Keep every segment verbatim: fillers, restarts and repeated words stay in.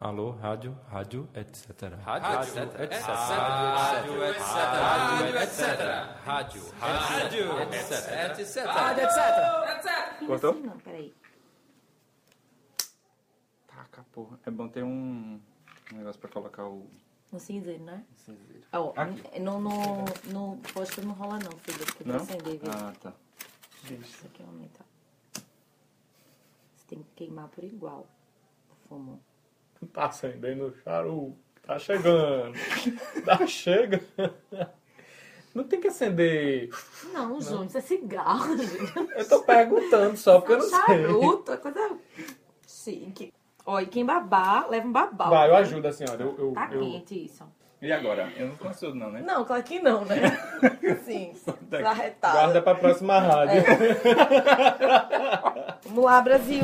Alô, rádio, rádio, etcétera. Rádio, etcétera. Rádio, etcétera. Rádio, etcétera. Rádio, rádio, etcétera. Rádio, etcétera. Cortou? Não, peraí. Taca, porra. É bom ter um, um negócio pra colocar o No cinzeiro, né? cinzeiro. Ó, Aqui. no, no, no posto não rola não, filho. Porque Não? vai acender, viu? Ah, tá. Isso aqui aumenta. Você tem que queimar por igual. Fumo. Tá acendendo o charuto. Tá chegando. Tá chegando. Não tem que acender. Não, Júnior, isso é cigarro, gente. Eu tô perguntando só porque eu não sei. Charuto, é coisa chique. Ó, e quem babar, leva um babau. Vai, eu né? ajudo a senhora. Eu, eu, Tá eu... quente isso. E agora? Eu não consigo não, né? Não, claro que não, né? Sim, tá arretado. Guarda pra próxima rádio. Vamos lá, Brasil.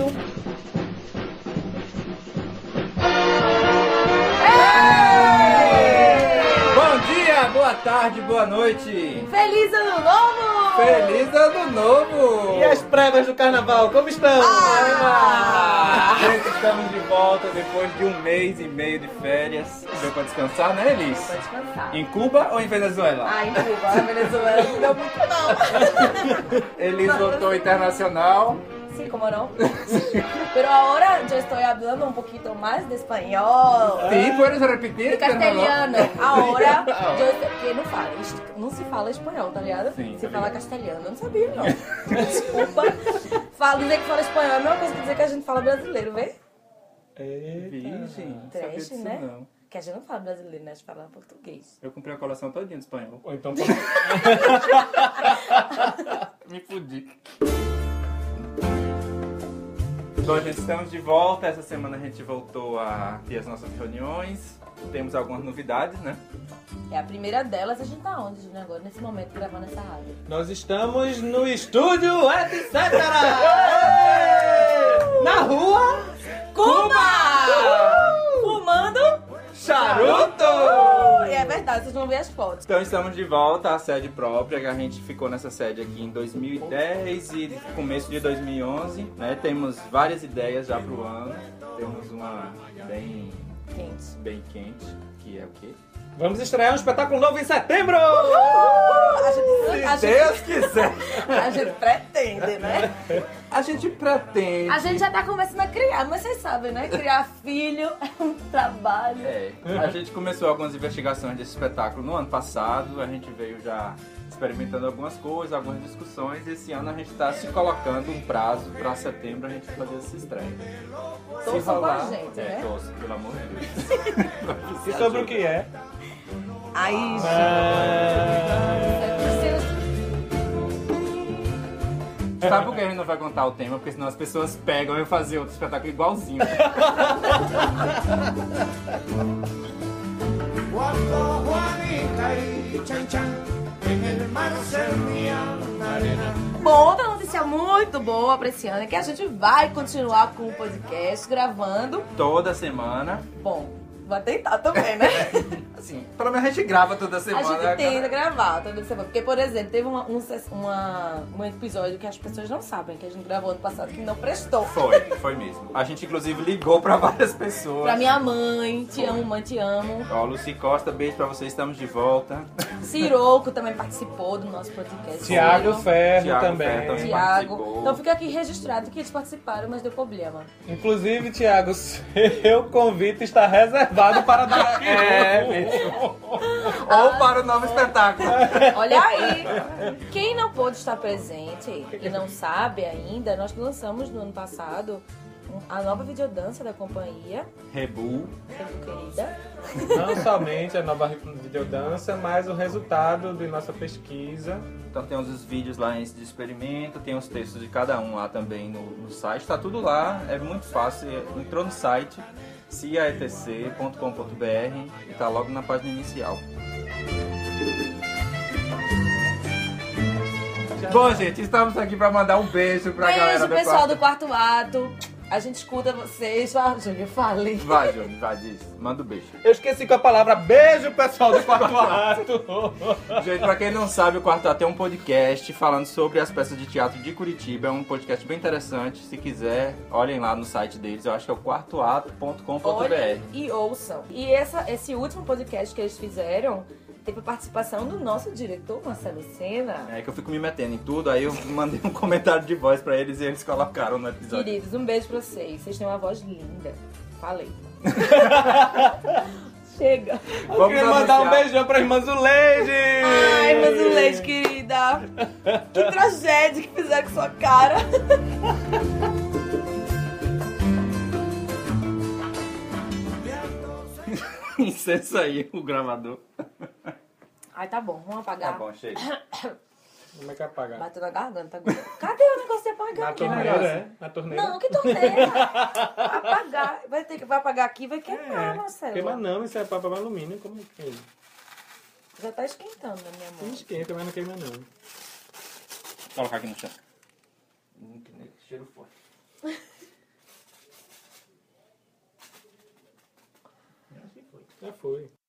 Bom dia, boa tarde, boa noite. Feliz Ano Novo! Feliz Ano Novo! E as prévias do carnaval, como estão? Ah! Gente, estamos de volta depois de um mês e meio de férias. Deu pra descansar, né, Elis? Pode descansar. Em Cuba ou em Venezuela? Ah, em Cuba, a Venezuela não deu muito não. Elis voltou internacional. Sí, cómo no. Pero ahora yo estoy hablando un poquito más de español. Sí, puedes repetir? De castelhano. Ahora, Ah. eu, porque não fala, não se fala espanhol, tá ligado? Sim, se tá fala ligado. castelhano. Eu não sabia, não. Desculpa. Fala, dizer que fala espanhol é a mesma coisa que dizer que a gente fala brasileiro, vê? Virgem, não sabia Trash, disso né? não. Que a gente não fala brasileiro, né? A gente fala português. Eu comprei a coleção todinha de espanhol. Ou então... Me fudi. Bom, gente, estamos de volta. Essa semana a gente voltou a ter as nossas reuniões. Temos algumas novidades, né? É a primeira delas. A gente tá onde, Júnior, agora, nesse momento, gravando essa rádio? Nós estamos no estúdio, etcétera. Na rua Cuba! Fumando Charuto! E é verdade, vocês vão ver as fotos. Então estamos de volta à sede própria, que a gente ficou nessa sede aqui em dois mil e dez e começo de dois mil e onze, né? Temos várias ideias já pro ano. Temos uma bem, Quente. bem quente, que é o quê? Vamos estrear um espetáculo novo em setembro! A gente, a Se gente, Deus quiser! a gente pretende, né? A gente pretende... A gente já tá começando a criar, mas vocês sabem, né? Criar filho é um trabalho. É, a gente começou algumas investigações desse espetáculo no ano passado, a gente veio já experimentando algumas coisas, algumas discussões, e esse ano a gente está se colocando um prazo para setembro a gente fazer essa estreia. Torçam com a gente, é, né? torço, pelo amor de Deus. E sobre o que é? Aí, gente. Sabe por que a gente não vai contar o tema? Porque senão as pessoas pegam e fazer outro espetáculo igualzinho. Cuando Juanita y Chan Chan en el mar servían arena. Bom, outra notícia muito boa pra esse ano é que a gente vai continuar com o podcast gravando. Toda semana. Bom, vai tentar também, né? Assim, pelo menos a gente grava toda A semana. gente tenta gravar toda semana. Porque, por exemplo, teve uma, um, uma, um episódio que as pessoas não sabem, que a gente gravou ano passado, que não prestou. Foi, foi mesmo. A gente inclusive ligou pra várias pessoas. Pra minha mãe, te amo, mãe, te amo. Ó, Lucy Costa, beijo pra vocês, estamos de volta. Ciroco também participou do nosso podcast. Tiago Ciro. Ferro Thiago também. Ferro também. Tiago. participou. Então fica aqui registrado que eles participaram, mas deu problema. Inclusive, Tiago, seu convite está reservado para daqui. É, ou para o novo espetáculo. Olha aí! Quem não pôde estar presente e não sabe ainda, nós lançamos no ano passado a nova videodança da companhia, Rebu. muito querida. Não somente a nova videodança, mas o resultado de nossa pesquisa. Então tem os vídeos lá de experimento, tem os textos de cada um lá também no, no site. Tá tudo lá, é muito fácil. Entrou no site ciaetc ponto com ponto br e tá logo na página inicial. Bom, gente, estamos aqui para mandar um beijo pra Beijo, galera do pessoal quarto. do quarto ato. A gente escuta vocês. Vai, Júnior, fale. Vai, Júnior, vai, diz. Manda um beijo. Eu esqueci com a palavra beijo, pessoal do quarto ato. Gente, pra quem não sabe, o Quarto Ato é um podcast falando sobre as peças de teatro de Curitiba. É um podcast bem interessante. Se quiser, olhem lá no site deles. Eu acho que é o quarto ato ponto com ponto b r. Olhem e ouçam. E essa, esse último podcast que eles fizeram teve a participação do nosso diretor, Marcelo Sena. É que eu fico me metendo em tudo, aí eu mandei um comentário de voz pra eles e eles colocaram no episódio. Queridos, um beijo pra vocês. Vocês têm uma voz linda. Falei. Chega. Eu Vamos queria mandar um anunciar. beijão pra irmã Zuleide. Ai, mas o leite, querida. Que tragédia que fizeram com sua cara. Incensa aí o gravador. Ai, tá bom. Vamos Tá apagar. bom, chega. Como é que é apagar? Bateu na garganta agora. Cadê o negócio de apagar? Na Que torneira, negócio? é? Na torneira. Não, que torneira. Apagar. Vai ter que vai apagar aqui, vai queimar, É, Marcelo. queima não, isso é papel alumínio, como é que é? Já tá esquentando na minha Não mão. esquenta, mas não queima não. Vou colocar aqui no chão. Hum, que cheiro forte. Já foi.